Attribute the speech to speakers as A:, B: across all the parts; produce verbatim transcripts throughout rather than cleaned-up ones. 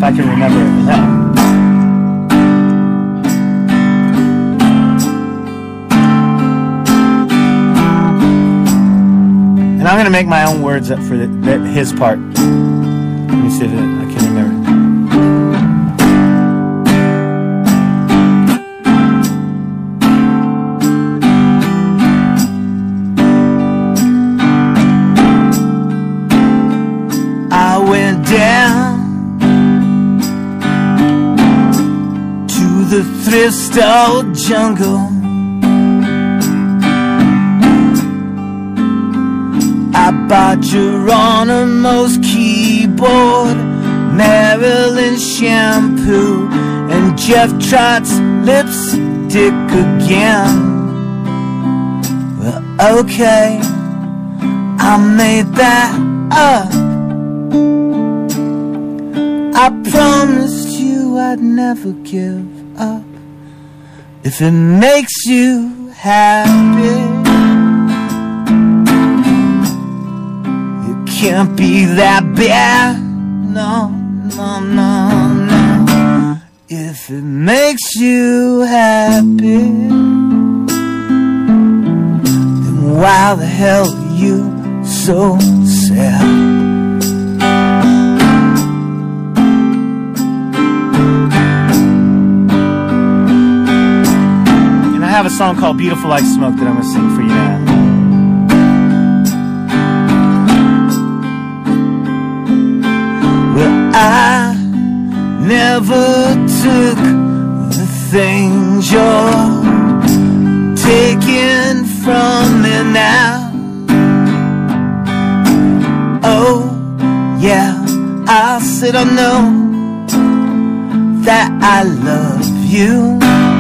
A: if I can remember it. No. And I'm going to make my own words up for the, the, his part. Let me see if it, I can remember. I went down to the thrift store jungle. I bought Geronimo's keyboard, Marilyn shampoo, and Jeff Trott's lipstick again. Well, okay, I made that up. I promised you I'd never give up. If it makes you happy, can't be that bad. No, no, no, no. If it makes you happy, then why the hell are you so sad? And I have a song called Beautiful Like Smoke that I'm gonna sing for you now. I never took the things you're taking from me now. Oh, yeah, I said I know that I love you.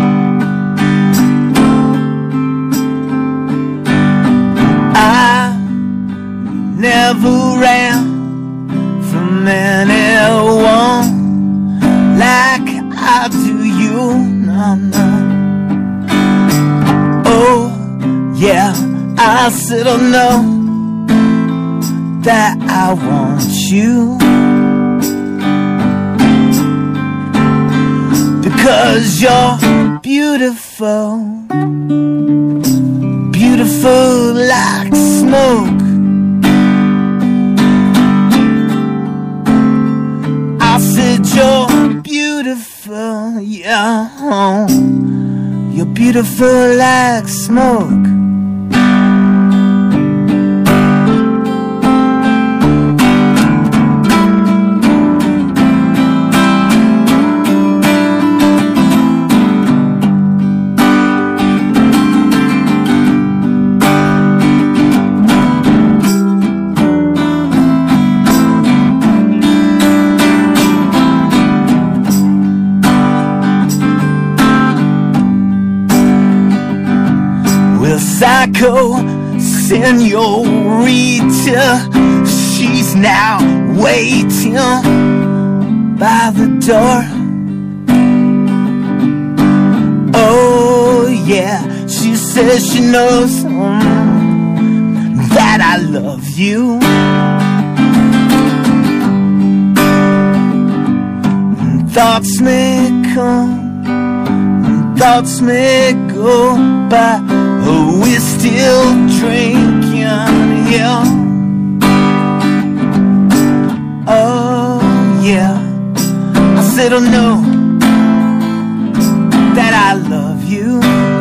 A: I never ran from anyone like I do you. No, no. Oh, yeah, I said I know that I want you, because you're beautiful, beautiful like smoke. You're beautiful, yeah. You're beautiful like smoke. Psycho senorita, she's now waiting by the door. Oh yeah, she says she knows um, that I love you. Thoughts may come, thoughts may go by, oh, we're still drinking, yeah. Oh, yeah. I said, oh, no, that I love you,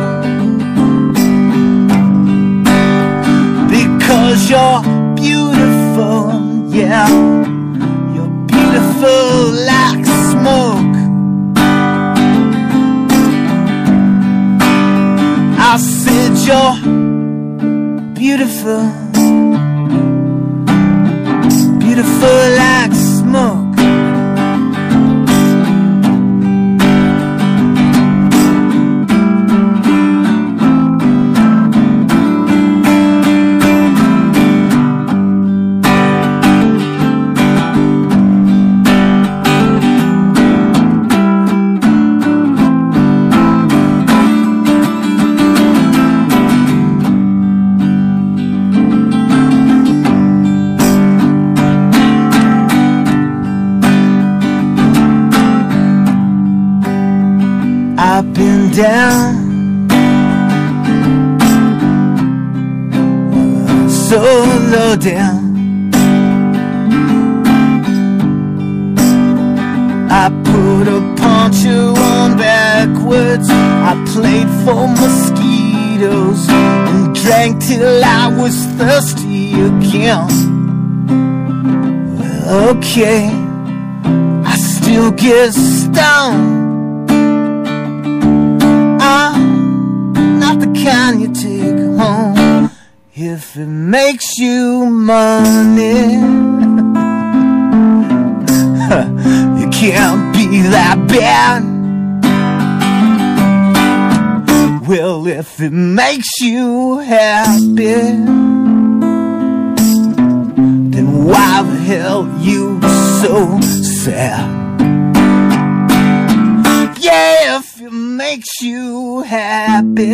A: because you're beautiful, yeah. You're beautiful like smoke. I said you're beautiful, beautiful like smoke. I've been down so low down. I put a poncho on backwards. I played for mosquitoes and drank till I was thirsty again. Well, okay, I still get stoned. I'm not the kind you take home if it makes you money. You can't be that bad. Well, if it makes you happy, then why the hell you so sad? Yeah, if it makes you happy,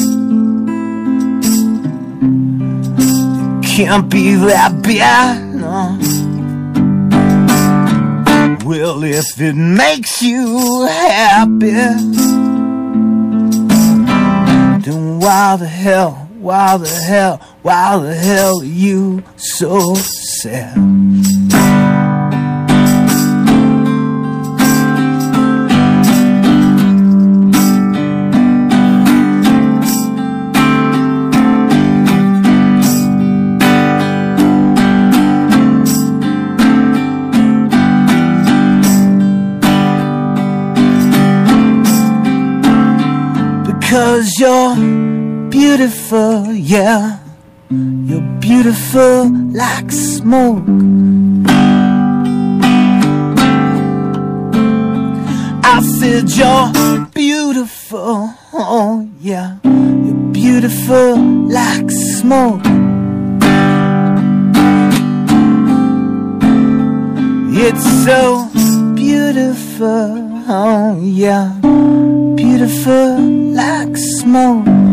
A: it can't be that bad, no. Well, if it makes you happy, then why the hell, why the hell, why the hell are you so sad? Because you're beautiful, yeah. You're beautiful like smoke. I said you're beautiful, oh yeah. You're beautiful like smoke. It's so beautiful, oh yeah. Beautiful like smoke.